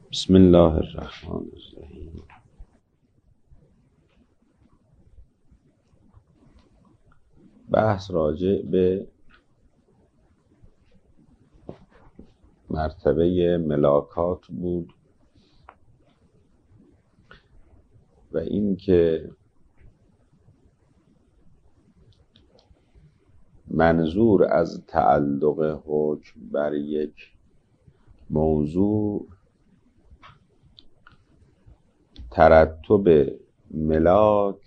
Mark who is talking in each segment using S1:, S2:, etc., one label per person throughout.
S1: بسم الله الرحمن الرحیم. بحث راجع به مرتبه ملاکات بود و این که منظور از تعلق حکم بر یک موضوع ترتب ملاک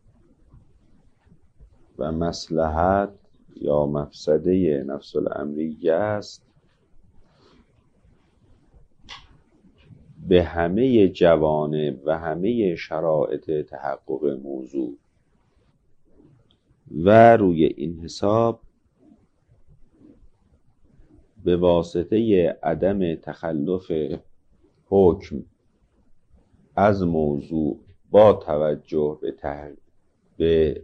S1: و مصلحت یا مفسده نفس الامریه است به همه جوانب و همه شرایط تحقق موضوع و روی این حساب به واسطه عدم تخلف حکم از موضوع با توجه به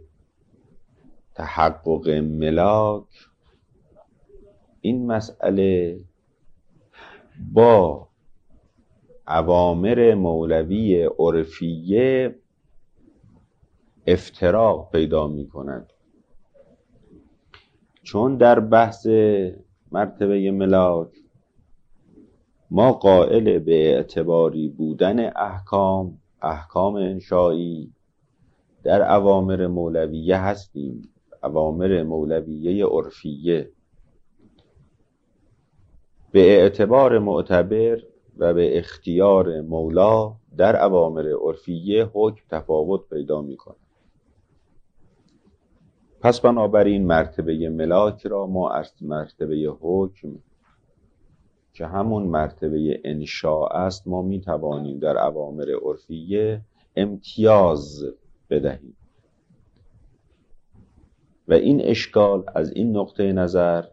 S1: تحقق ملاک، این مسئله با اوامر مولوی عرفیه افتراق پیدا می کند. چون در بحث مرتبه ملاک ما قائل به اعتباری بودن احکام انشایی در اوامر مولویه هستیم، اوامر مولویه عرفیه به اعتبار معتبر و به اختیار مولا در اوامر عرفیه حکم تفاوت پیدا می کند. پس بنابراین مرتبه ملاک را ما از مرتبه حکم که همون مرتبه انشاء است ما می توانیم در اوامر عرفیه امتیاز بدهیم و این اشکال از این نقطه نظر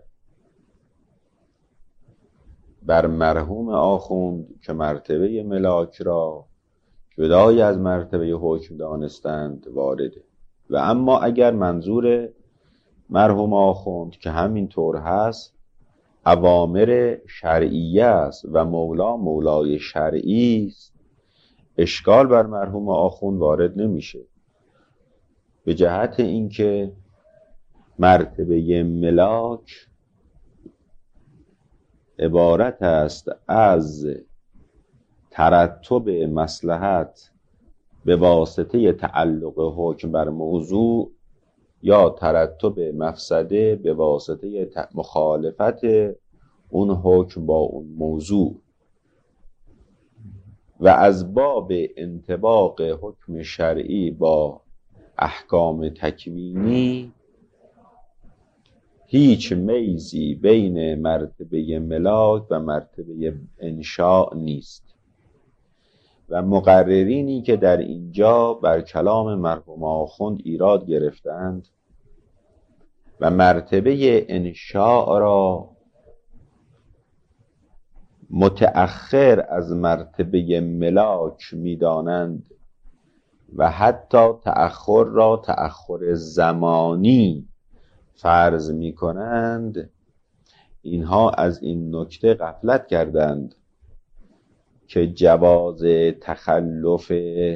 S1: بر مرحوم آخوند که مرتبه ملاک را جدای از مرتبه حکم دانستند وارده. و اما اگر منظور مرحوم آخوند که همین طور هست اوامر شرعیه است و مولای شرعی است، اشکال بر مرحوم آخوند وارد نمیشه، به جهت اینکه مرتبه ملاک عبارت است از ترتب مصلحت به واسطه تعلق حکم بر موضوع یا ترتب مفسده به واسطه مخالفت اون حکم با اون موضوع و از باب انطباق حکم شرعی با احکام تکوینی هیچ میزی بین مرتبه ملاک و مرتبه انشاء نیست و مقررینی که در اینجا بر کلام مرحوم آخوند ایراد گرفتند و مرتبه انشاء را متأخر از مرتبه ملاک می‌دانند و حتی تأخر را تأخر زمانی فرض می‌کنند، اینها از این نکته غفلت کردند که جواز تخلف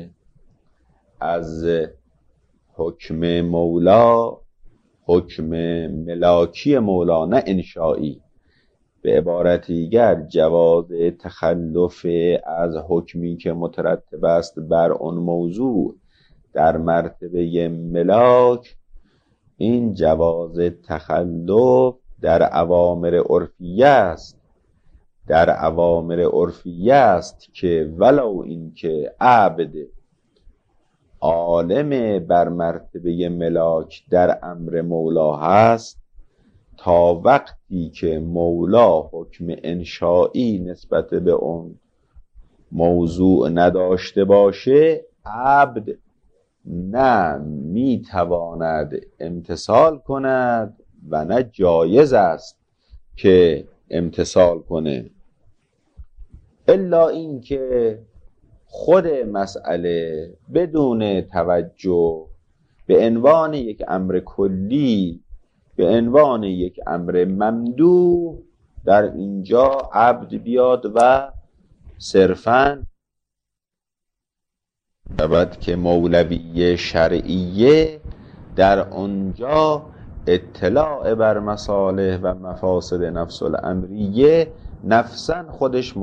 S1: از حکم مولا، حکم ملاکی مولا نه انشایی، به عبارت دیگر جواز تخلف از حکمی که مترتب است بر اون موضوع در مرتبه ملاک، این جواز تخلف در اوامر عرفیه است. در اوامر عرفیه است که ولو این که عبد عالم بر مرتبه ملاک در امر مولا هست، تا وقتی که مولا حکم انشایی نسبت به اون موضوع نداشته باشه، عبد نه میتواند امتثال کند و نه جایز است که امتثال کنه، الا این که خود مسئله بدون توجه به عنوان یک امر کلی، به عنوان یک امر ممدوح در اینجا عبد بیاد و صرفاً شود که مولوی شرعیه در آنجا اطلاع بر مصالح و مفاسد نفس الامریه نفساً خودش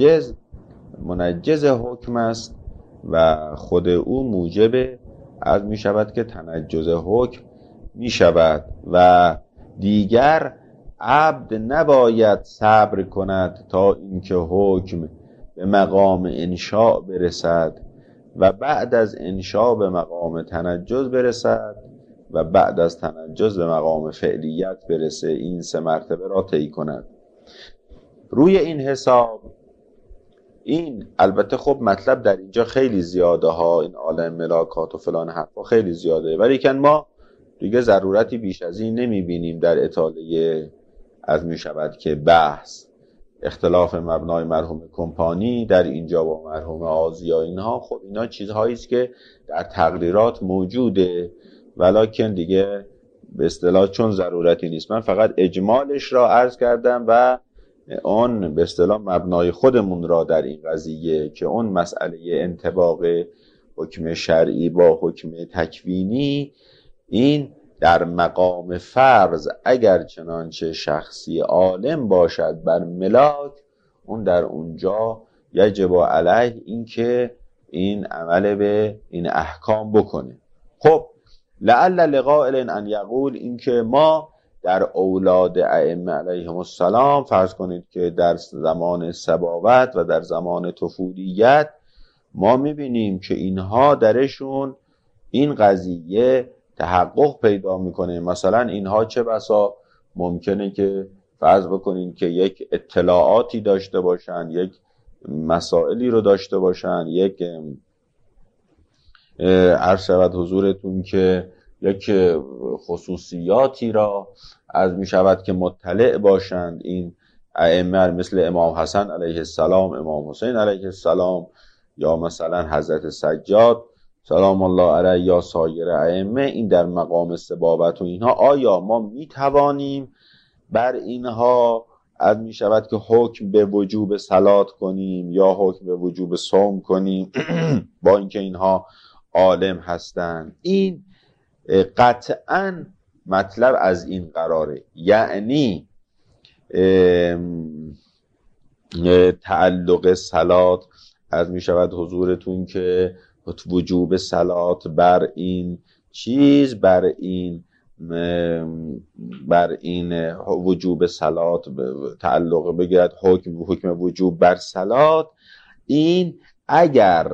S1: منجز حکم است و خود او موجب از می شود که تنجز حکم می شود و دیگر عبد نباید صبر کند تا اینکه حکم به مقام انشاء برسد و بعد از انشاء به مقام تنجز برسد و بعد از تنجز به مقام فعلیت برسه، این 3 مرتبه را طی کند. روی این حساب این البته خب مطلب در اینجا خیلی زیاده ها، این عالم ملاکات و فلان حرفا خیلی زیاده، ولی که ما دیگه ضرورتی بیش از این نمی بینیم در اطاله از می شود که بحث اختلاف مبنای مرحوم کمپانی در اینجا با مرحوم آزیا، اینها خب اینا چیزهایی است که در تقریرات موجوده ولکن دیگه به اصطلاح چون ضرورتی نیست. من فقط اجمالش را عرض کردم و اون به اصطلاح مبنای خودمون را در این قضیه که اون مسئله انطباق حکم شرعی با حکم تکوینی، این در مقام فرض اگر چنانچه شخصی عالم باشد بر ملاک، اون در اونجا یجب علیه این که این عمل به این احکام بکنه. خب لعل لقائل ان یقول، این که ما در اولاد ائمه علیهم السلام فرض کنید که در زمان صباوت و در زمان طفولیت ما میبینیم که اینها درشون این قضیه تحقق پیدا میکنه. مثلا اینها چه بسا ممکنه که فرض بکنین که یک اطلاعاتی داشته باشن، یک مسائلی رو داشته باشن، یک عرض شود حضورتون که یک خصوصیاتی را از می شود که مطلع باشند این ائمه، مثل امام حسن علیه السلام، امام حسین علیه السلام، یا مثلا حضرت سجاد سلام الله علیه، یا سایر ائمه. این در مقام صبابت و اینها آیا ما می توانیم بر اینها از می شود که حکم به وجوب صلات کنیم یا حکم به وجوب صوم کنیم با اینکه اینها عالم هستند؟ این قطعاً مطلب از این قراره، یعنی تعلق صلات از می شود حضورتون که وجوب صلات بر این چیز، بر این وجوب صلات تعلق بگیرد، حکم وجوب بر صلات، این اگر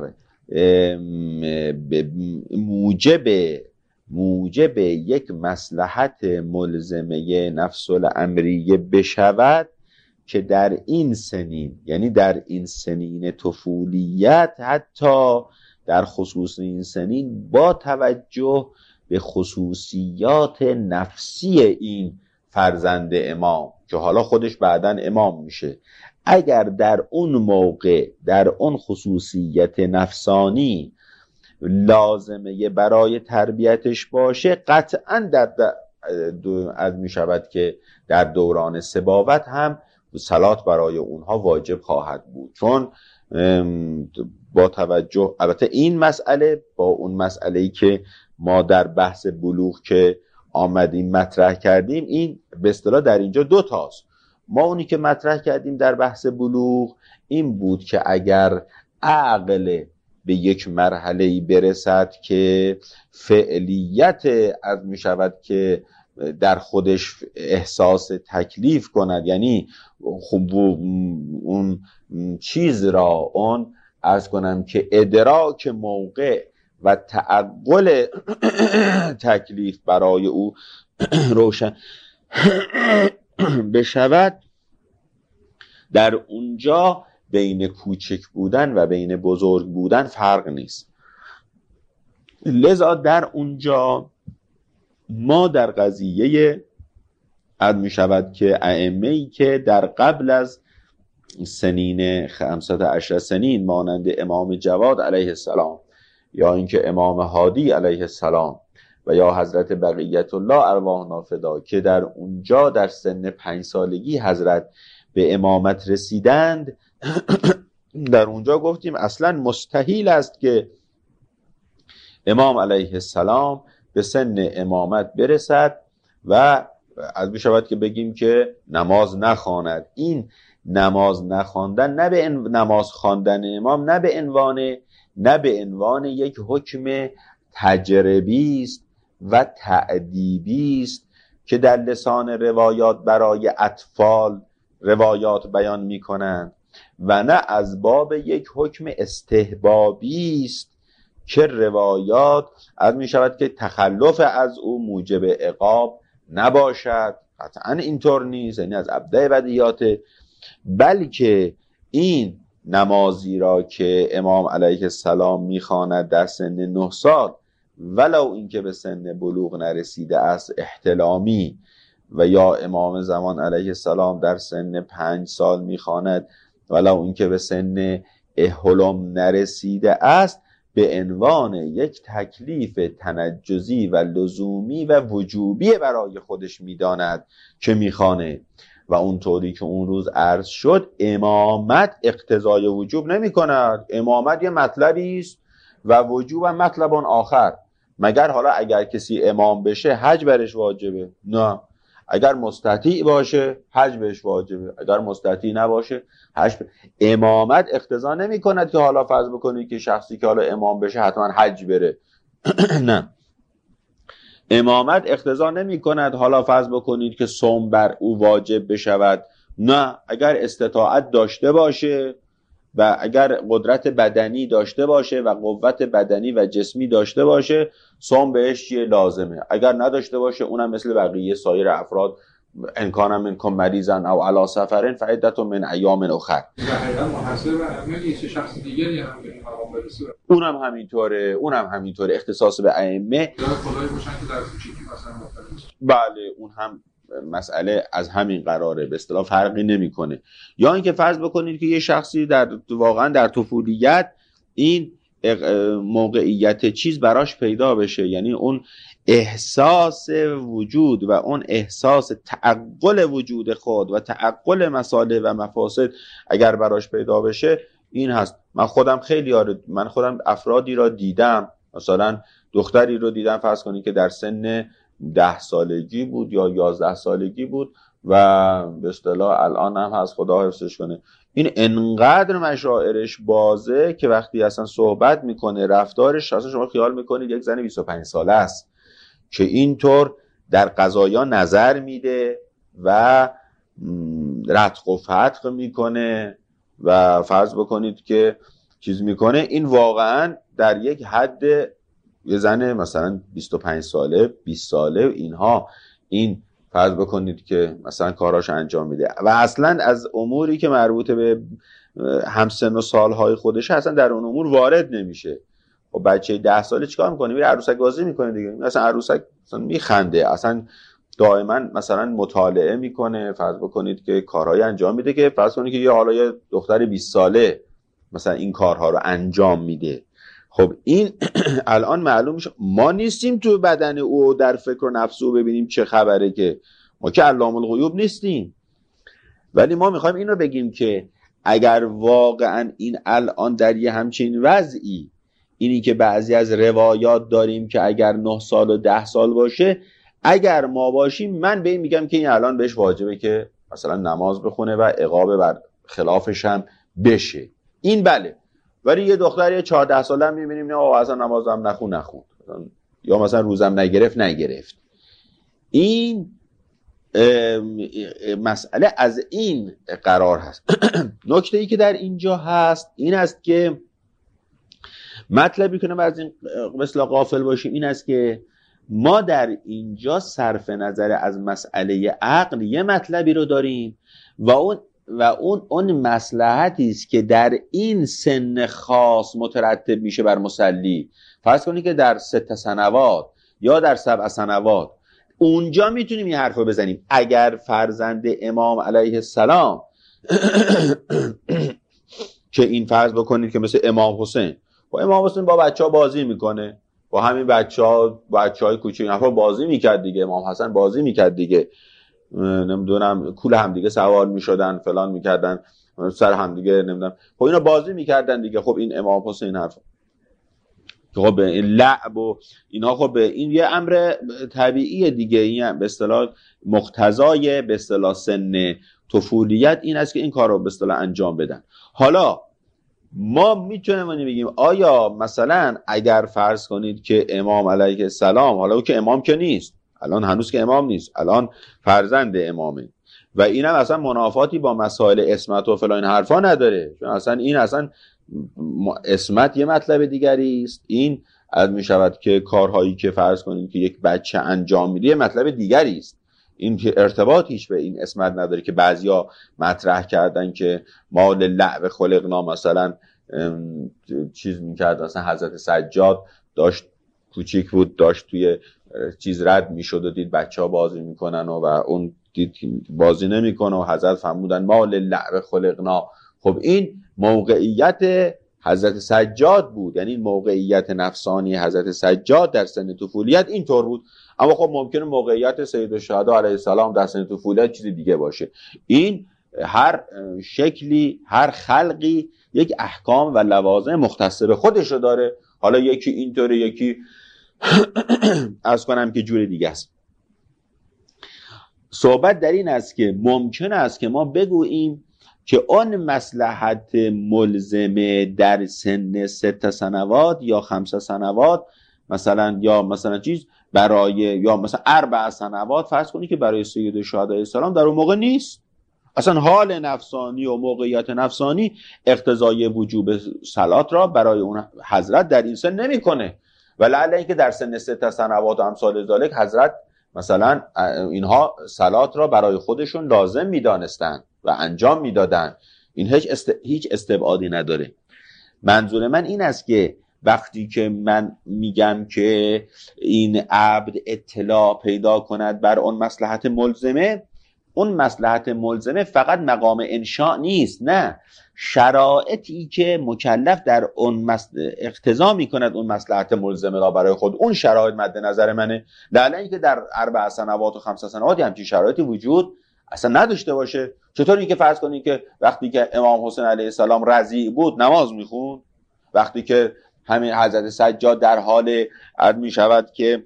S1: موجب یک مصلحت ملزمه نفس الامریه بشود که در این سنین، یعنی در این سنین طفولیت، حتی در خصوص این سنین با توجه به خصوصیات نفسی این فرزند امام که حالا خودش بعداً امام میشه، اگر در اون موقع در اون خصوصیت نفسانی لازمه برای تربیتش باشه، قطعاً از می شود که در دوران صباوت هم صلات برای اونها واجب خواهد بود، چون با توجه البته این مسئله با اون مسئله‌ای که ما در بحث بلوغ که آمدیم مطرح کردیم، این به اصطلاح در اینجا 2 تاست. ما اونی که مطرح کردیم در بحث بلوغ این بود که اگر عقل به یک مرحله‌ای برسد که فعلیت از می شود که در خودش احساس تکلیف کند، یعنی خب اون چیز را اون عرض کنم که ادراک موقع و تعقل تکلیف برای او روشن بشود، در اونجا بین کوچک بودن و بین بزرگ بودن فرق نیست. لذا در اونجا ما در قضیه عد می شود که ائمه‌ای که در قبل از سنین 15 سنین مانند امام جواد علیه السلام یا اینکه امام هادی علیه السلام و یا حضرت بقیت الله ارواحنا فدا، که در اونجا در سن 5 سالگی حضرت به امامت رسیدند، در اونجا گفتیم اصلا مستحیل است که امام علیه السلام به سن امامت برسد و از میشود که بگیم که نماز نخواند. این نماز نخواندن نه به نماز خواندن امام نه به عنوان یک حکم تجربی است و تأدیبی است که در لسان روایات برای اطفال روایات بیان می‌کنند و نه از باب یک حکم استحبابی است که روایات از می شود که تخلف از او موجب عقاب نباشد. قطعا اینطور نیست، یعنی از ابداع بدیهات، بلکه این نمازی را که امام علیه السلام میخواند در سن 9 سال ولو اینکه به سن بلوغ نرسیده است احتلامی، و یا امام زمان علیه السلام در سن 5 سال میخواند ولو اینکه به سن حلم نرسیده است، به عنوان یک تکلیف تنجزی و لزومی و وجوبی برای خودش میداند که میخوانه. و اونطوری که اون روز عرض شد امامت اقتضای وجوب نمی کند. امامت یه مطلبی است و وجوب هم مطلب آخر. مگر حالا اگر کسی امام بشه حج برش واجبه؟ نه. اگر مستطیع باشه حج بهش واجبه، اگر مستطیع نباشه حج امامت اقتضا نمی کند که حالا فرض بکنید که شخصی که حالا امام بشه حتما حج بره. نه، امامت اقتضا نمی کند حالا فرض بکنید که صوم بر او واجب بشود. نه، اگر استطاعت داشته باشه و اگر قدرت بدنی داشته باشه و قوت بدنی و جسمی داشته باشه صوم بهش چیه؟ لازمه. اگر نداشته باشه اونم مثل بقیه سایر افراد ان کان منکم مریضا او علی سفر فعدة من ایام اخر. اونم همینطوره اختصاص به ائمه. بله، اون هم مسئله از همین قراره، به اصطلاح فرقی نمیکنه. یا اینکه فرض بکنید که یه شخصی واقعا در طفولیت این موقعیت چیز براش پیدا بشه، یعنی اون احساس وجود و اون احساس تعقل وجود خود و تعقل مصالح و مفاسد اگر براش پیدا بشه، این هست. من خودم افرادی را دیدم، مثلا دختری رو دیدم فرض کنید که در سن 10 سالگی بود یا 11 سالگی بود و به اصطلاح الان هم هست، خدا حفظش کنه، این انقدر مشاعرش بازه که وقتی اصلا صحبت میکنه رفتارش اصلا شما خیال میکنید یک زن 25 ساله است که اینطور در قضایا نظر میده و رتق و فتق میکنه و فرض بکنید که چیز میکنه. این واقعا در یک حد یه زن مثلا 25 ساله 20 ساله اینها این فرض بکنید که مثلا کاراش انجام میده و اصلا از اموری که مربوط به همسن و سالهای خودشه اصلا در اون امور وارد نمیشه. خب بچه 10 ساله چیکار میکنه؟ میره عروسک بازی میکنه دیگه. مثلا عروسک مثلا میخنده، اصلا دائما مثلا مطالعه میکنه، فرض بکنید که کارهای انجام میده که فرض کنید که یه دختر 20 ساله مثلا این کارها رو انجام میده. خب این الان معلوم میشه ما نیستیم تو بدن او در فکر و نفس او ببینیم چه خبره، که ما که علام الغیوب نیستیم. ولی ما میخوایم این رو بگیم که اگر واقعا این الان در یه همچین وضعی، اینی که بعضی از روایات داریم که اگر 9 سال و 10 سال باشه، اگر ما باشیم من به این میگم که این الان بهش واجبه که مثلا نماز بخونه و عقاب بر خلافش هم بشه. این بله. ولی یه دختر یه 14 ساله هم میبینیم نه اصلا نمازم نخون یا مثلا روزم نگرفت. این مسئله از این قرار هست. نکته ای که در اینجا هست این است که مطلبی کنم از این مثلا غافل باشیم، این است که ما در اینجا صرف نظر از مسئله عقل یه مطلبی رو داریم و اون مصلحتی است که در این سن خاص مترتب میشه بر مصلی. فرض کنید که در 6 سنوات یا در 7 سنوات اونجا میتونیم این حرف رو بزنیم. اگر فرزند امام علیه السلام که این فرض بکنید که مثل امام حسین با بچه ها بازی میکنه، با همین بچه های کوچیک نفر بازی میکرد دیگه، امام حسن بازی میکرد دیگه، نمیدونم کول هم دیگه سوار میشدن فلان میکردن سر هم دیگه نمیدونم. خب اینا بازی میکردن دیگه. خب این امام حسین حرف خب این لعب و اینا، خب این یه امر طبیعیه دیگه، این به اصطلاح مقتضای به اصطلاح سن طفولیت این است که این کار رو به اصطلاح انجام بدن. حالا ما میتونیم بگیم آیا مثلا اگر فرض کنید که امام علیه السلام، حالا او که امام که نیست، الان هنوز که امام نیست، الان فرزند امامه و این هم اصلا منافاتی با مسائل عصمت و فلان حرفا نداره، چون اصلا این اصلا عصمت یه مطلب دیگری است، این از می شود که کارهایی که فرض کنید که یک بچه انجام میده یه مطلب دیگری است، این که ارتباطیش به این عصمت نداره که بعضیا مطرح کردن که ما للعب خلقنا مثلا چیز میکرد، مثلا حضرت سجاد داشت کوچیک بود داشت توی چیز رد میشد و دید بچه ها بازی میکنن و اون دید بازی نمیکنه و حضرت فرمودن ما للعب خلقنا. خب این موقعیت حضرت سجاد بود، یعنی موقعیت نفسانی حضرت سجاد در سن طفولیت اینطور بود، اما خب ممکنه موقعیت سید الشهدا علیه السلام در سن طفولیت چیزی دیگه باشه. این هر شکلی هر خلقی یک احکام و لوازم مختص به خودش رو داره، حالا یکی اینطوره یکی از کنم که جور دیگه است. صحبت در این است که ممکن است که ما بگوییم که آن مصلحت ملزمه در سن 6 سنوات یا 5 سنوات مثلا، یا مثلا چیز برای، یا مثلا 4 سنوات فرض کنی که برای سید الشهدا علیه السلام در اون موقع نیست، اصلا حال نفسانی و موقعیت نفسانی اقتضای وجوب صلات را برای اون حضرت در این سن نمیکنه، و لعل اینکه در سن 6 سنوات و امثال ذالک حضرت مثلا اینها صلات را برای خودشون لازم میدانستن و انجام میدادن، این هیچ استبعادی نداره. منظور من این است که وقتی که من میگم که این عبد اطلاع پیدا کند بر اون مصلحت ملزمه، اون مصلحت ملزمه فقط مقام انشاء نیست، نه، شرایطی که مکلف در اون اقتضا میکند اون مصلحت ملزمه را برای خود، اون شرایط مد نظر منه. لعل اینکه در 4 سنوات و 5 سنوات همچین شرایطی وجود اصلا نداشته باشه. چطور اینکه فرض کنید که وقتی که امام حسین علیه السلام رضیع بود نماز میخوند، وقتی که همین حضرت سجاد در حال می شود که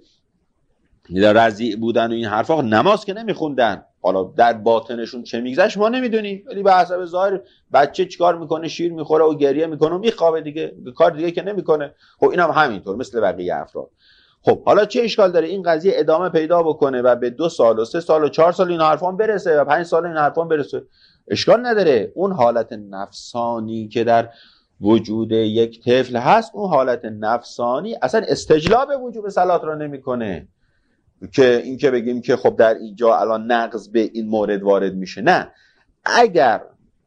S1: رضیع بودن و این حرفا نماز که نمیخوندن، حالا در باطنشون چه میگذشت ما نمیدونیم، ولی به حسب ظاهر بچه چیکار میکنه، شیر میخوره و گریه میکنه و میخوابه دیگه، کار دیگه که نمیکنه. خب اینم همینطور مثل بقیه افراد. خب حالا چه اشکال داره این قضیه ادامه پیدا بکنه و به 2 سال و 3 سال و 4 سال این حرفان برسه و 5 سال این حرفان برسه؟ اشکال نداره. اون حالت نفسانی که در وجود یک طفل هست، اون حالت نفسانی اصلا استجلاب وجوب صلات رو نمیکنه که این که بگیم که خب در اینجا الان نقض به این مورد وارد میشه. نه، اگر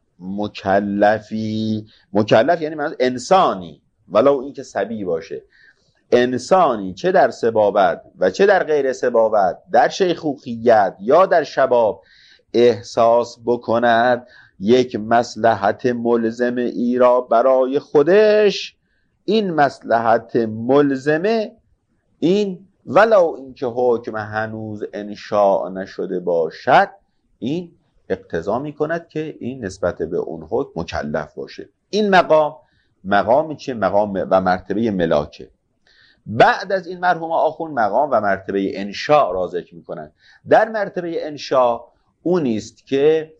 S1: مکلف یعنی من انسانی، ولو این که صبی باشه، انسانی چه در سبابت و چه در غیر سبابت، در شیخوخیت یا در شباب احساس بکند یک مصلحت ملزم ای را برای خودش، این مصلحت ملزمه این ولو اینکه حکم هنوز انشاء نشده باشد، این اقتضا میکند که این نسبت به اون حکم مکلف باشه. این مقام چه؟ مقام و مرتبه ملاکه. بعد از این مرحوم آخوند مقام و مرتبه انشاء را ذکر میکنند. در مرتبه انشاء اون است که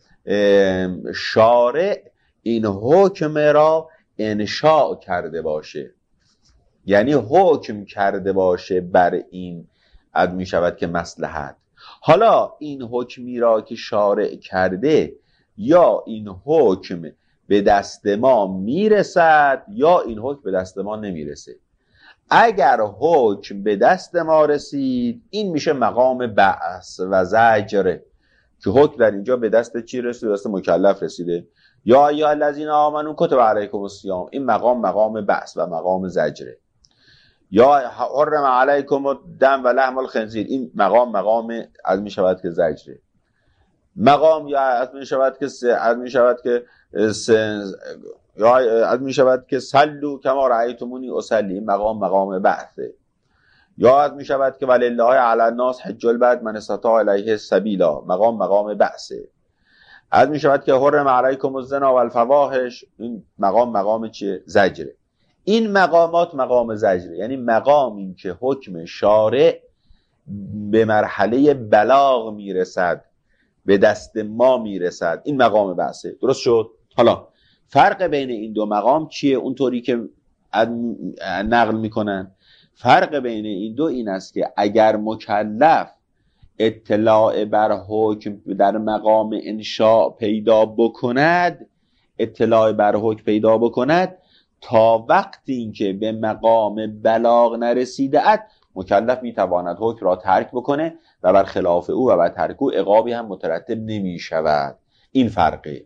S1: شارع این حکم را انشاء کرده باشه، یعنی حکم کرده باشه بر این می شود که مصلحت. حالا این حکمی را که شارع کرده، یا این حکم به دست ما میرسد یا این حکم به دست ما نمیرسه. اگر حکم به دست ما رسید، این میشه مقام بعث و زجر، که حکم در اینجا به دست چی رسید؟ دست مکلف رسیده. یا ایها الذین آمنوا کتب علیکم الصیام، این مقام بعث و مقام زجره. یا حرم علیکم الدم و لحم الخنزیر، این مقام از می شود که زجره. مقام یا از می شود که صلوا کما رأیتمونی اصلی، مقام بعثه. یا از می شود که ولله علی الناس حج البیت من استطاع الیه سبیلا، مقام بعثه. عرض می شود که حرم علیکم الزنا و الفواحش، این مقام چیه؟ زجره. این مقامات مقام زجره، یعنی مقامی که حکم شارع به مرحله بلاغ میرسد، به دست ما میرسد، این مقام بحثه. درست شد؟ حالا فرق بین این دو مقام چیه؟ اونطوری که نقل میکنن فرق بین این دو این است که اگر مکلف اطلاع بر حکم در مقام انشاء پیدا بکند، اطلاع بر حکم پیدا بکند، تا وقتی اینکه به مقام بلاغ نرسیده ات، مکلف میتواند حکم را ترک بکنه و بر خلاف او و بر ترک او عقابی هم مترتب نمی شود. این فرقه.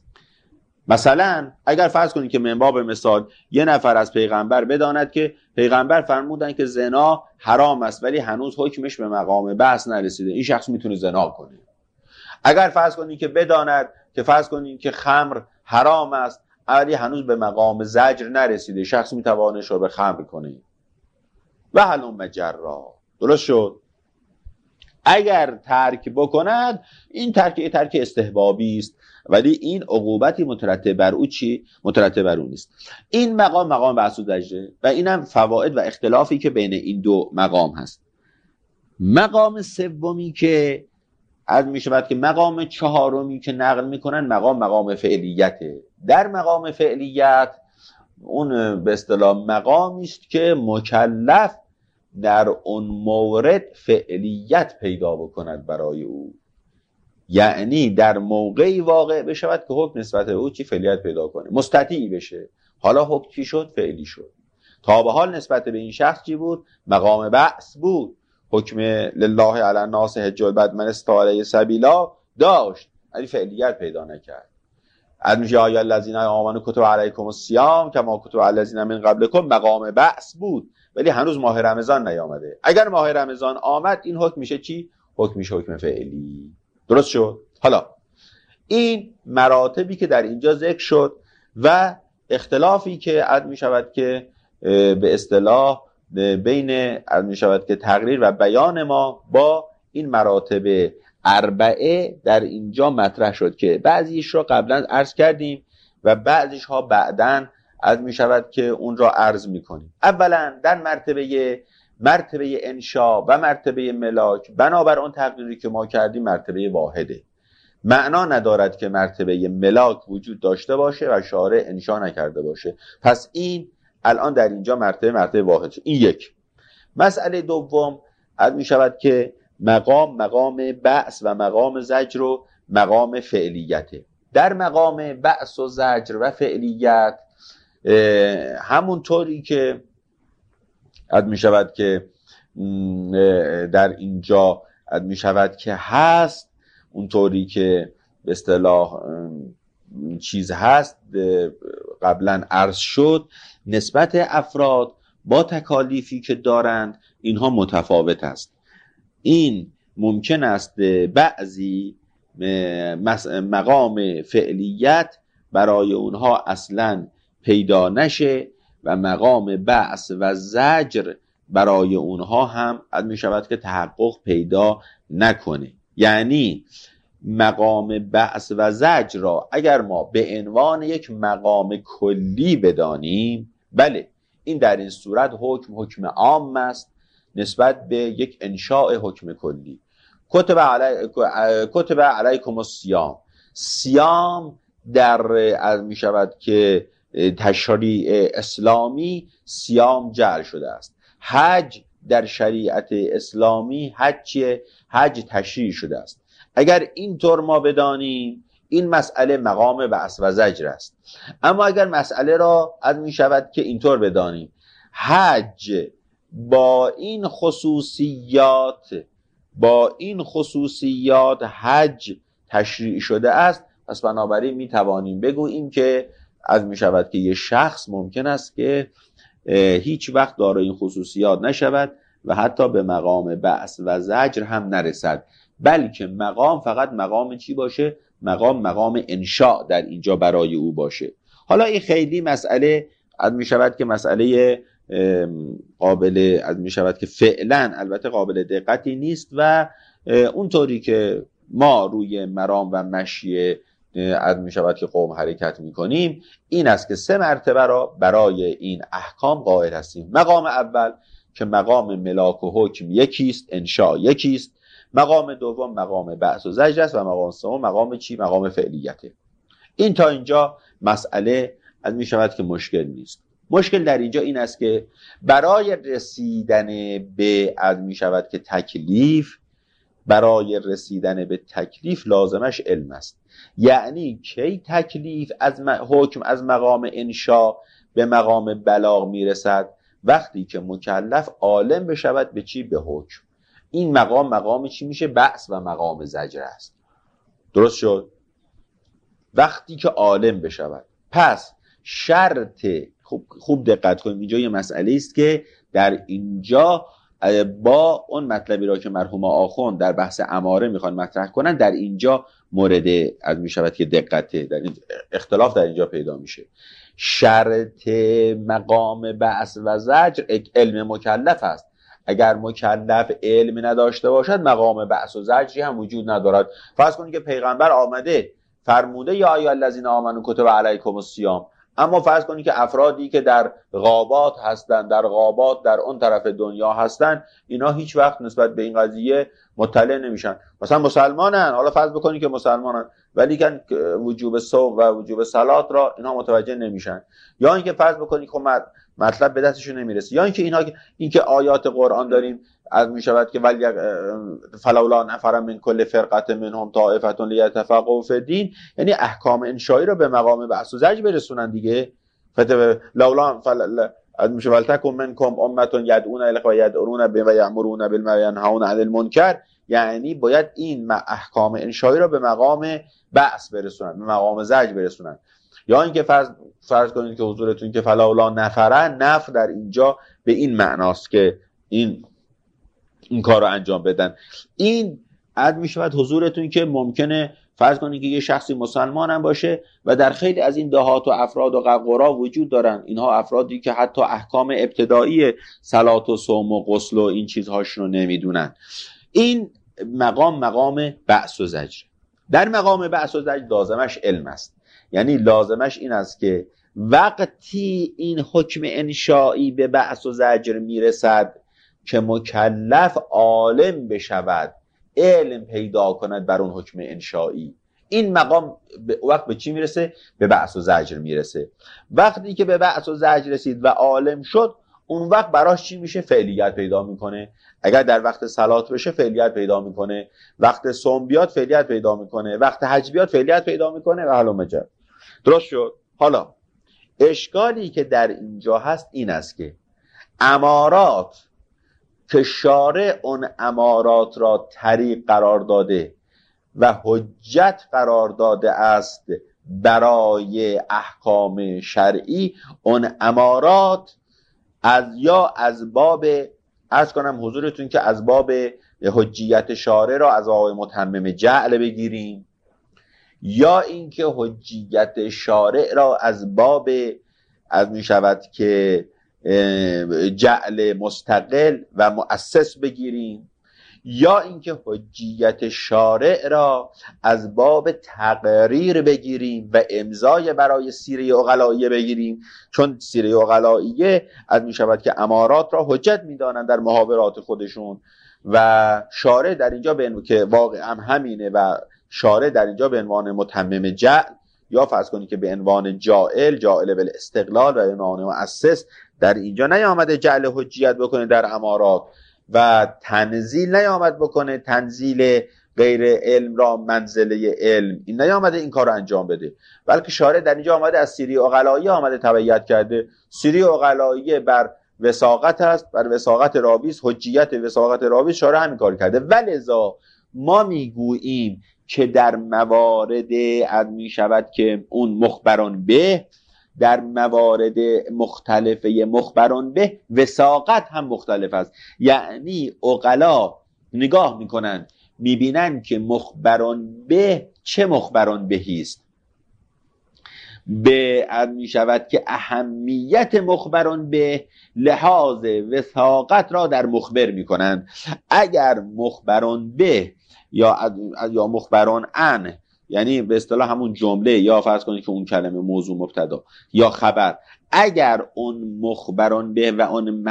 S1: مثلا اگر فرض کنید که من باب مثال یه نفر از پیغمبر بداند که پیغمبر فرمودن که زنا حرام است ولی هنوز حکمش به مقام بحث نرسیده، این شخص میتونه زنا کنه. اگر فرض کنید که بداند که فرض کنید که خمر حرام است ولی هنوز به مقام زجر نرسیده، شخص میتواند شرب خمر کنه و هلم مجرا. درست شد؟ اگر ترک بکند، این ترک استحبابی است ولی این عقوبتی مترتب بر او چی؟ مترتب بر او نیست. این مقام بحث و زجره و اینم فواید و اختلافی که بین این دو مقام هست. مقام سومی که عرض می شود که مقام چهارمی که نقل میکنن مقام فعلیته. در مقام فعلیت اون به اصطلاح مقامی است که مکلف در اون مورد فعلیت پیدا بکند برای او، یعنی در موقعی واقع بشود که حکم نسبت به او چی؟ فعلیت پیدا کنه، مستطیع بشه. حالا حکم چی شد؟ فعلی شد. تا به حال نسبت به این شخص چی بود؟ مقام بعث بود. حکم لله علی الناس حج البیت من استطاع الیه سبیلا داشت ولی فعلیت پیدا نکرد. از یا الذین آمنوا کتب علیکم الصیام کما کتب علی الذین من قبلکم مقام بعث بود ولی هنوز ماه رمضان نیامده. اگر ماه رمضان آمد این حکم میشه چی؟ حکم میشه حکم فعلی. درست شد؟ حالا این مراتبی که در اینجا ذکر شد و اختلافی که عد می شود که به اصطلاح بین عد می شود که تقریر و بیان ما با این مراتب اربعه در اینجا مطرح شد که بعضیش را قبلا عرض کردیم و بعضیش ها بعداً عد می شود که اون را عرض می کنیم. اولا در مرتبه انشا و مرتبه ملاک، بنابر اون تقریری که ما کردیم مرتبه واحده، معنا ندارد که مرتبه ملاک وجود داشته باشه و شارع انشا نکرده باشه. پس این الان در اینجا مرتبه واحد شد. این یک. مسئله دوم عرض می شود که مقام بعث و مقام زجر و مقام فعلیته. در مقام بعث و زجر و فعلیت همونطوری که عرض می شود که در اینجا عرض می شود که هست، اونطوری که به اصطلاح چیز هست قبلا عرض شد، نسبت افراد با تکالیفی که دارند اینها متفاوت است. این ممکن است بعضی مقام فعلیت برای اونها اصلا پیدا نشه و مقام بعث و زجر برای اونها هم می شود که تحقق پیدا نکنه. یعنی مقام بعث و زجر را اگر ما به عنوان یک مقام کلی بدانیم، بله این در این صورت حکم عام است نسبت به یک انشاء حکم کلی. کتب علیکم الصیام، سیام در می شود که تشریع اسلامی سیام جعل شده است. حج در شریعت اسلامی حج تشریع شده است. اگر اینطور ما بدانیم این مسئله مقام بعث و زجر است. اما اگر مسئله را از می شود که اینطور بدانیم حج با این خصوصیات حج تشریع شده است، پس بنابراین می توانیم بگوییم که از می شود که یه شخص ممکن است که هیچ وقت دارای این خصوصیات نشود و حتی به مقام بعث و زجر هم نرسد، بلکه مقام فقط مقام چی باشه؟ مقام انشاء در اینجا برای او باشه. حالا این خیلی مسئله از می شود که مسئله قابل از می شود که فعلا البته قابل دقتی نیست و اونطوری که ما روی مرام و مشی از می شود که قوم حرکت می کنیم این است که 3 مرتبه را برای این احکام قائل هستیم. مقام اول که مقام ملاک و حکم یکیست، انشاء یکیست. مقام دوم مقام بعث و زجر است و مقام سوم مقام چی؟ مقام فعلیته. این تا اینجا مسئله از می شود که مشکل نیست. مشکل در اینجا این است که برای رسیدن به از می شود که تکلیف، برای رسیدن به تکلیف لازمش علم است. یعنی کی تکلیف از حکم از مقام انشاء به مقام بلاغ میرسد؟ وقتی که مکلف عالم بشود به چی؟ به حکم. این مقام چی میشه؟ بعث و مقام زجر است. درست شد؟ وقتی که عالم بشود. پس شرط خوب دقت کنیم، اینجا یه مسئله است که در اینجا با اون مطلبی را که مرحوم آخوند در بحث اماره میخوان مطرح کنن در اینجا مورد از میشود که دقته، در این اختلاف در اینجا پیدا میشه. شرط مقام بعث و زجر علم مکلف است. اگر مکلف علم نداشته باشد مقام بعث و زجری هم وجود ندارد. فرض کنید که پیغمبر آمده فرموده یا ایها الذین آمنوا کتب علیکم الصیام، اما فرض کنید که افرادی که در غابات هستن، در غابات در اون طرف دنیا هستن، اینا هیچ وقت نسبت به این قضیه مطلع نمیشن. مثلا مسلمانن، حالا فرض بکنید که مسلمانن ولی که وجوب صوم و وجوب صلات را اینا متوجه نمیشن، یا اینکه فرض بکنید که مطلب به دستشون نمیرسه، یا اینکه آیات قرآن داریم از میشود که ولی فلولا نفر من کل فرقه منهم طائفه لیتفقهوا فی الدین، یعنی احکام انشایی رو به مقام بعث و زجر برسونن دیگه. لولا از میشود تکم منکم امه یدعون الی و یدعون و یامرون بالمعروف و ینهون عن المنکر، یعنی باید این احکام انشایی رو به مقام بعث برسونن، به مقام زجر برسونن. یا اینکه فرض کنید که حضورتون که فلولا نفر در اینجا به این معناست که این کار رو انجام بدن. این عد می شود حضورتون که ممکنه فرض کنید که یه شخصی مسلمان هم باشه و در خیلی از این دهات و افراد و قرا وجود دارن، اینها افرادی که حتی احکام ابتدایی صلات و صوم و غسل و این چیزهاشون رو نمیدونن. این مقام بعث و زجر. در مقام بعث و زجر لازمش علم است. یعنی لازمش این است که وقتی این حکم انشایی به بعث و زجر میرسد که مکلف عالم بشود، علم پیدا کند بر اون حکم انشایی، این مقام وقت به چی میرسه؟ به بعث و زجر میرسه. وقتی که به بعث و زجر رسید و عالم شد، اون وقت براش چی میشه؟ فعلیت پیدا میکنه. اگر در وقت صلات بشه فعلیت پیدا میکنه، وقت صوم بیاد فعلیت پیدا میکنه، وقت حج بیاد فعلیت پیدا میکنه و حالا مجرد. درست شد؟ حالا اشکالی که در اینجا هست این است که امارات که شارع اون امارات را طریق قرار داده و حجت قرار داده است برای احکام شرعی، اون امارات از باب عرض کنم حضورتون که از باب حجیت شارع را از باب متمم جعل بگیریم، یا اینکه حجیت شارع را از باب از می شود که جعل مستقل و مؤسس بگیریم، یا اینکه حجیت شارع را از باب تقریر بگیریم و امضای برای سیره عقلائیه بگیریم، چون سیره عقلائیه از می شود که امارات را حجت می دانند در محاورات خودشون و شارع در اینجا که واقعا همینه و شارع در اینجا به عنوان متمم جعل یا فرض کنید که به عنوان جائل بالاستقلال و به عنوان مؤسس در اینجا نیامده جعل حجیت بکنه در امارات و تنزیل نیامد بکنه، تنزیل غیر علم را منزله علم، این نیامده این کار رو انجام بده، بلکه شارع در اینجا آمده از سیره عقلائیه آمده تبعیت کرده. سیره عقلائیه بر وثاقت است، بر وثاقت راوی، حجیت وثاقت راوی شارع همین کار کرده. ولذا ما میگوییم که در موارد می شود که اون مخبران به، در موارد مختلفه مخبران به وثاقت هم مختلف است. یعنی عقلا نگاه میکنن میبینن که مخبران به چه مخبران بهی است، به می شود که اهمیت مخبران به لحاظ وثاقت را در مخبر میکنن. اگر مخبران به یا مخبران عن یعنی به اصطلاح همون جمله یا فرض کنید که اون کلمه موضوع مبتدا یا خبر، اگر اون مخبران به و اون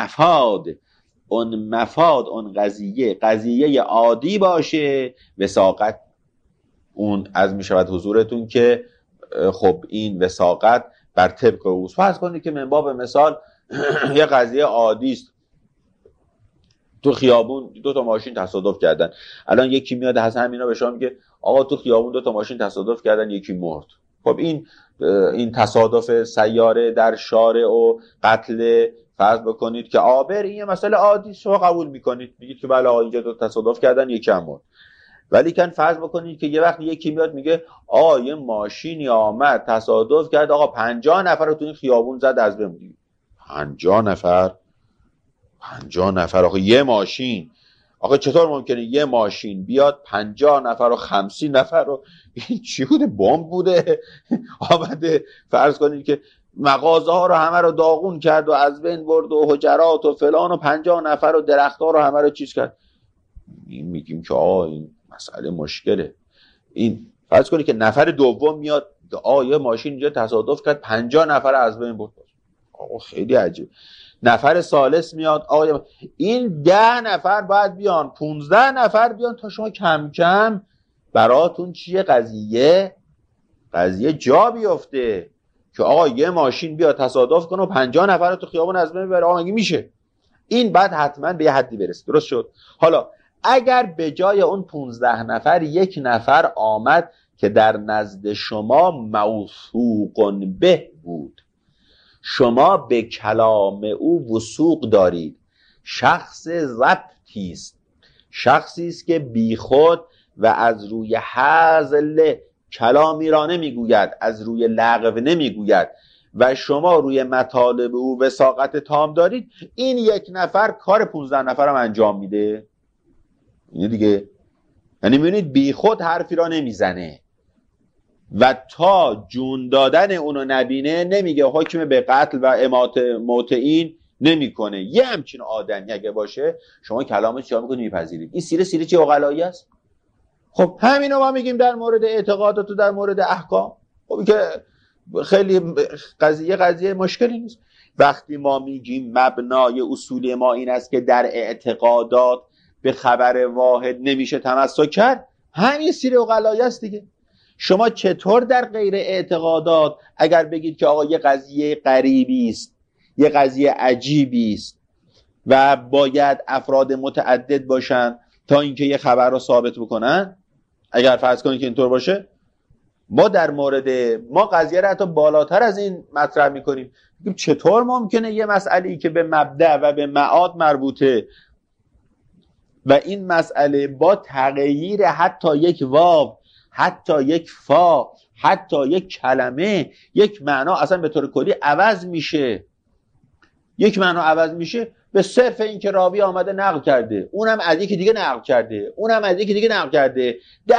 S1: مفاد اون قضیه عادی باشه، وثاقت اون از می شود حضورتون که خب این وثاقت بر طبق اوست. فرض کنید که من باب مثال یه قضیه عادی است، تو خیابون 2 ماشین تصادف کردن، الان یکی میاد از همینا به شما میگه آقا تو خیابون 2 ماشین تصادف کردن یکی مرد. خب این تصادف سیاره در شارع و قتل فرض بکنید که عابر، این یه مسئله عادی شما قبول میکنید، میگید که بله آقا اینجا 2 تصادف کردن یکی هم مرد. ولی کن فرض بکنید که یه وقت یکی میاد میگه آقا یه ماشینی آمد تصادف کرد آقا 50 نفر رو تو این خیابون زد از بین بود. 50 نفر آقا یه ماشین، آقا چطور ممکنه یه ماشین بیاد 50 نفر و 50 نفر رو، این چی بوده؟ بمب بوده آمده فرض کنید که مغازه ها رو همه رو داغون کرد و از بین برد و حجرات و فلان و 50 نفر و درخت ها رو همه رو چیز کرد. میگیم که این مسئله مشکله. این فرض کنید که نفر دوم میاد یه ماشین اینجا تصادف کرد 50 نفر از بین برد. آقا خیلی عجیب. نفر ثالث میاد این 10 نفر باید بیان، 15 نفر بیان تا شما کم کم براتون چیه قضیه جا بیفته که آقا یه ماشین بیا تصادف کنه و 50 نفر رو تو خیابون از بین ببره. آقا مگه میشه؟ این بعد حتما به یه حدی برسه. درست شد؟ حالا اگر به جای اون 15 نفر 1 نفر آمد که در نزد شما موثوق به بود، شما به کلام او وثوق دارید، شخص ضبطی است، شخصی است که بیخود و از روی هزل کلامی را نمیگوید، از روی لغو نمیگوید و شما روی مطالب او وثاقت تام دارید، این 1 نفر کار 15 نفر هم انجام میده. این دیگه یعنی میبینید بیخود حرفی را نمیزنه و تا جون دادن اونو نبینه نمیگه حکم به قتل و اماته موتعین نمیکنه. یه همچین آدمی اگه باشه شما کلامش چیا میکنید؟ میپذیرید. این سیره چه عقلایی است؟ خب همینو ما میگیم در مورد اعتقادات و در مورد احکام. خب که خیلی قضیه مشکلی نیست. وقتی ما میگیم مبنای اصولی ما این است که در اعتقادات به خبر واحد نمیشه تمسک کرد، همین سیره عقلایی است دیگه. شما چطور در غیر اعتقادات اگر بگید که آقا یه قضیه غریبی است، یه قضیه عجیبی است و باید افراد متعدد باشن تا اینکه یه خبر رو ثابت بکنن، اگر فرض کنید که اینطور باشه، ما در مورد ما قضیه رو حتی بالاتر از این مطرح میکنیم. چطور ممکنه یه مسئله‌ای که به مبدأ و به معاد مربوطه و این مسئله با تغییر حتی یک واو، حتی یک فا، حتی یک کلمه، یک معنا اصلا به طور کلی عوض میشه. یک معنا عوض میشه به صرف این که راوی آمده نقل کرده، اونم از یکی دیگه نقل کرده، اونم از یکی دیگه نقل کرده،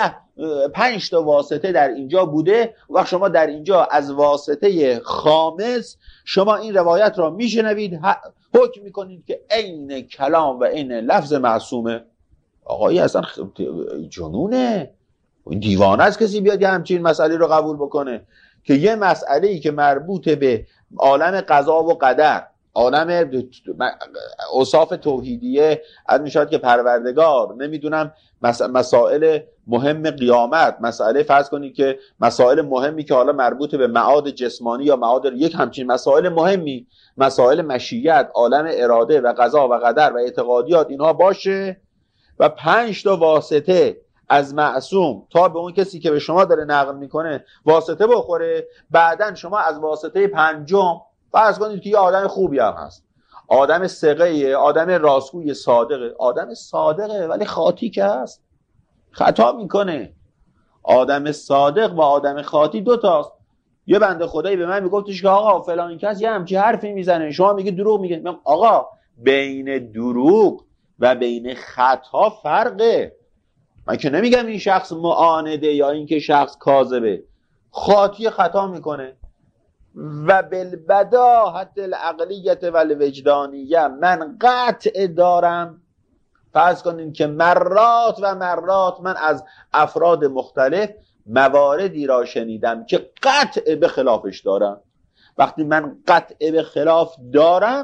S1: 5 تا واسطه در اینجا بوده و شما در اینجا از واسطه خامس شما این روایت را میشنوید، حکم میکنید که عین کلام و عین لفظ معصومه. آقایی اصلا جنونه، این دیوانه است کسی بیاد یه همچین مسئله رو قبول بکنه که یه مسئله‌ای که مربوط به عالم قضا و قدر، عالم اوصاف توحیدیه، از میشود که پروردگار، نمیدونم مسائل مهم قیامت، مسئله فرض کنید که مسائل مهمی که حالا مربوط به معاد جسمانی یا معاد یک همچین مسائل مهمی، مسائل مشیت، عالم اراده و قضا و قدر و اعتقادیات، اینها باشه و 5 تا واسطه از معصوم تا به اون کسی که به شما داره نقل میکنه واسطه بخوره. بعدن شما از واسطه 5م فرض کنید که یه آدم خوبی هم هست، آدم ثقه، آدم راستگوی، صادقه، آدم صادقه ولی خاطی که هست، خطا میکنه. آدم صادق و آدم خاطی 2 تاست. یه بنده خدایی به من میگفتش که آقا فلان کس یه همچین حرفی میزنه، شما میگه دروغ میگه. آقا بین دروغ و بین خطا فرقه. من که نمیگم این شخص معانده یا این که شخص کاذبه، خاطی خطا میکنه. و بالبداهت العقلیت و الوجدانیه، من قطع دارم فرض کنیم که مرات و مرات من از افراد مختلف مواردی را شنیدم که قطع به خلافش دارم. وقتی من قطع به خلاف دارم،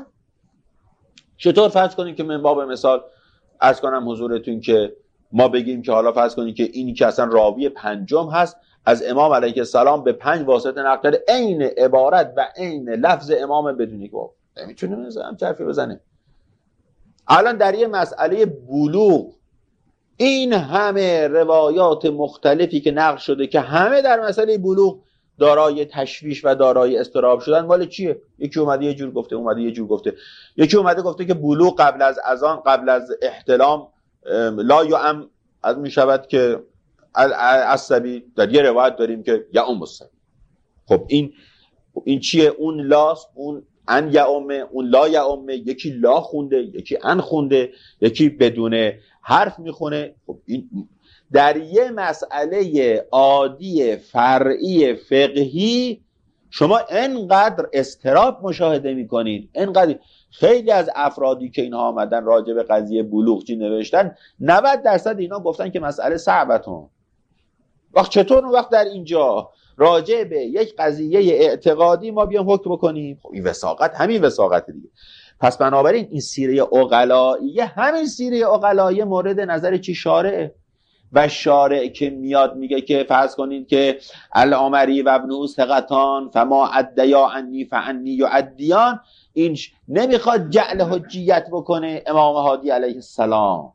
S1: چطور فرض کنید که من باب مثال عرض کنم حضورتون که ما بگیم که حالا فرض کنید که اینی که اصلا راوی پنجم هست از امام علیه السلام به 5 واسطه نقل کرده، عین عبارت و عین لفظ امام بدونی که نمیتونه هم حرفی بزنه. الان در یه مسئله بلوغ این همه روایات مختلفی که نقل شده که همه در مسئله بلوغ دارای تشویش و دارای اضطراب شدن، مال چیه؟ یکی اومده یه جور گفته، اومده یه جور گفته. یکی اومده گفته که بلوغ قبل از اذان، قبل از احتلام لا یعم از می شود که الصبی. در یه روایت داریم که یعم الصبی. خب این چیه؟ اون لاست، اون ان یعمه، اون لا یعمه. یکی لا خونده، یکی ان خونده، یکی بدون حرف میخونه. خب این در یه مسئله عادی فرعی فقهی شما انقدر اضطراب مشاهده میکنید، انقدر. خیلی از افرادی که اینها آمدن راجع به قضیه بلوغ چی نوشتن، 90% اینا گفتن که مسئله صعبتون. وقت چطور اون وقت در اینجا راجع به یک قضیه اعتقادی ما بیام حکم بکنیم؟ خب این وثاقت همین وثاقت دیگه. پس بنابراین این سیره عقلائیه، همین سیره عقلائیه مورد نظر چی؟ شارعه. و شارع که میاد میگه که فرض کنید که العمری و ابن ثقتان فما ادیا عنی فعنی یعدیان، این نمیخواد جعل حجیت بکنه امام هادی علیه السلام.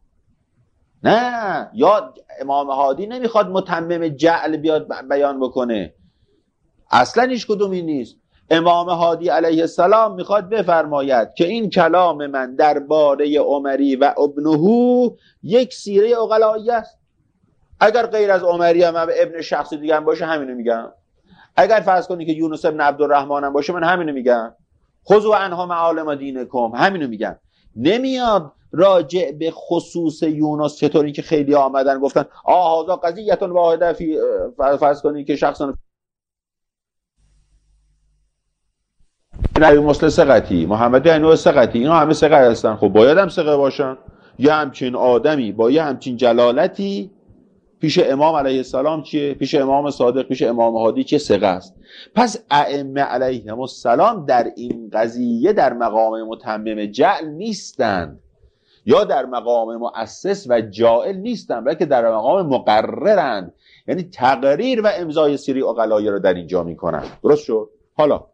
S1: نه، یا امام هادی نمیخواد متمم جعل بیاد بیان بکنه، اصلا هیچ کدومی نیست. امام هادی علیه السلام میخواد بفرماید که این کلام من درباره عمری و ابنه یک سیره عقلائیه است. اگر غیر از عمری هم ابن شخص دیگه هم باشه همینو میگم. اگر فرض کنی که یونس ابن عبدالرحمن هم باشه من همینو میگم. خذوا عنها معالم دینکم، همینو میگم. نمیاد راجع به خصوص یونس چطوری که خیلی آمدن گفتن هذا قضیه واحده فی، فرض کنی که شخصا نبی مسلم ثقتی، محمدی اینو ثقتی، اینا همه ثقه هستن. خب باید هم ثقه باشن. یه همچین آدمی با یه همچین جلالتی پیش امام علیه السلام چیه؟ پیش امام صادق، پیش امام هادی چیه؟ ثقه است. پس ائمه علیهم السلام در این قضیه در مقام متمم جعل نیستند یا در مقام مؤسس و جائل نیستند، بلکه در مقام مقررند. یعنی تقریر و امضای سیره عقلائیه رو در اینجا میکنن. درست شد؟ حالا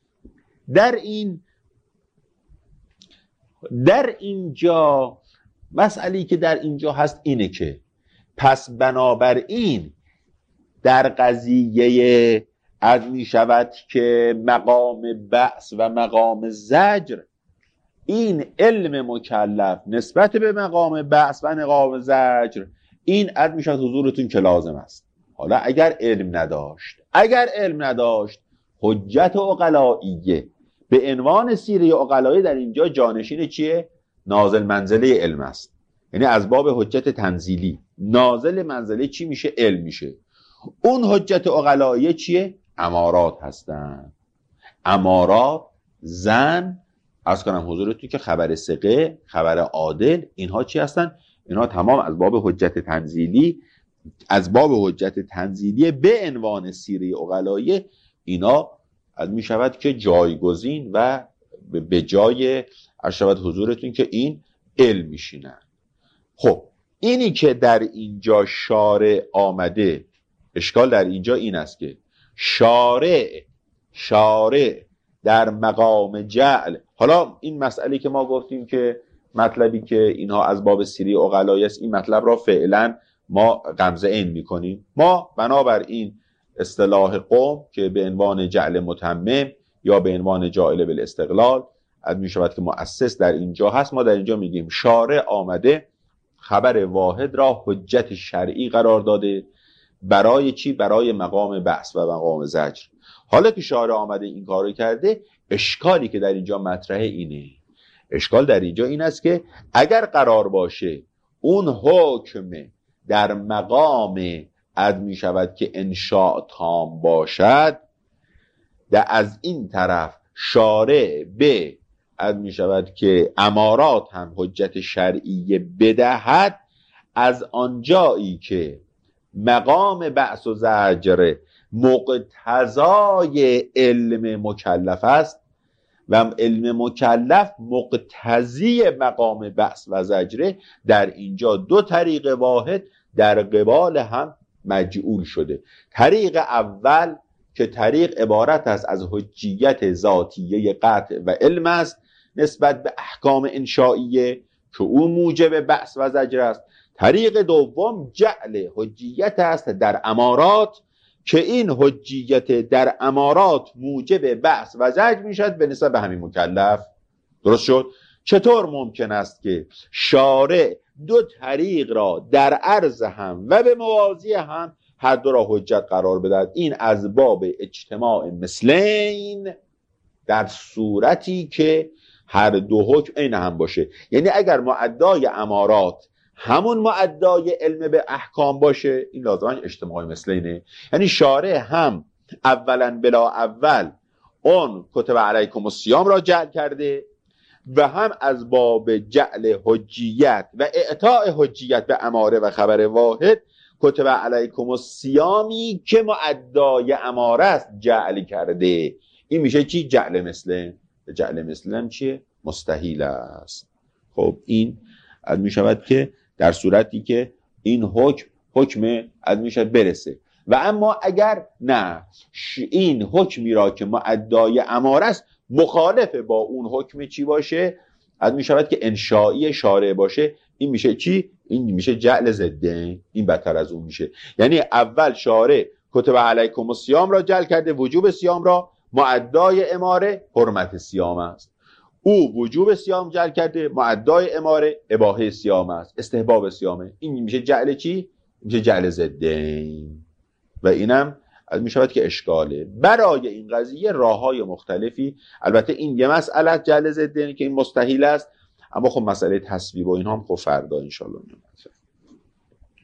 S1: در اینجا مسئله‌ای که در اینجا هست اینه که پس بنابراین در قضیه از می شود که مقام بأس و مقام زجر، این علم مکلف نسبت به مقام بأس و مقام زجر، این از می شود حضورتون که لازم است. حالا اگر علم نداشت حجت عقلائیه به عنوان سیره عقلائیه در اینجا جانشین چیه؟ نازل منزله علم است. یعنی از باب حجت تنزیلی نازل منزله چی میشه؟ علم میشه. اون حجت عقلائیه چیه؟ امارات هستن. امارات، زن، عرض کنم حضورتون که خبر ثقه، خبر عادل، اینها چی هستن؟ اینها تمام از باب حجت تنزیلی، از باب حجت تنزیلی به عنوان سیره عقلائیه، اینا از می شود که جایگزین و به جای عرض شود حضورتون که این علم میشینن. خب اینی که در اینجا شارع آمده، اشکال در اینجا این است که شارع در مقام جعل، حالا این مسئله که ما گفتیم که مطلبی که اینها از باب سیره عقلائیه است، این مطلب را فعلا ما غمزه این میکنیم. ما بنابر این اصطلاح قوم که به عنوان جعل متمم یا به عنوان جاعل بالاستقلال از می شود که مؤسس در اینجا هست، ما در اینجا میگیم شارع آمده خبر واحد را حجت شرعی قرار داده. برای چی؟ برای مقام بحث و مقام زجر. حالا که شارع آمده این کارو کرده، اشکالی که در اینجا مطرحه اینه. اشکال در اینجا این است که اگر قرار باشه اون حکم در مقام اد می شود که انشاء تام باشد، و از این طرف شارع به اد می شود که امارات هم حجت شرعی بدهد، از آنجایی که مقام بعث و زجر مقتضای علم مکلف است و علم مکلف مقتضی مقام بعث و زجره، در اینجا دو طریق واحد در قبال هم مجعول شده. طریق اول که طریق عبارت است از حجیت ذاتیه قطع و علم است نسبت به احکام انشائیه که او موجب بعث و زجر است. طریق دوم جعل حجیت است در امارات که این حجیت در امارات موجب بعث و زجر میشد به نسبت به همین مکلف. درست شد؟ چطور ممکن است که شارع دو طریق را در عرض هم و به موازی هم هر دو را حجت قرار بدهد؟ این از باب اجتماع مثلین در صورتی که هر دو حکم عین هم باشه. یعنی اگر مؤدای امارات همون مؤدای علم به احکام باشه، این لازماً اجتماع مثلینه. یعنی شارع هم اولا بلا اول اون کتب علیکم الصیام را جعل کرده و هم از باب جعل حجیت و اعطاء حجیت به اماره و خبر واحد کتب علیکم الصیامی که مؤدای اماره است جعل کرده. این میشه چی؟ جعل مثله. جعل مثله هم چیه؟ مستحیل است. خب این از میشود که در صورتی که این حکم از میشود برسه. و اما اگر نه این حکمی را که مؤدای اماره است مخالف با اون حکم چی باشه، از میشود که انشائی شارع باشه، این میشه چی؟ این میشه جعل ضدین. این بدتر از اون میشه. یعنی اول شارع کتب علیکم الصیام را جعل کرده، وجوب صیام را، مؤدای اماره حرمت صیام است. او وجوب صیام جعل کرده، مؤدای اماره اباحه صیام است، استحباب صیامه. این میشه جعل چی؟ میشه جعل ضدین. و اینم از میشود که اشکاله. برای این قضیه راههای مختلفی، البته این یه مسئله جعل ضدین که این مستحیل است، اما خب مسئله تصویب و اینها هم خب فردا انشالله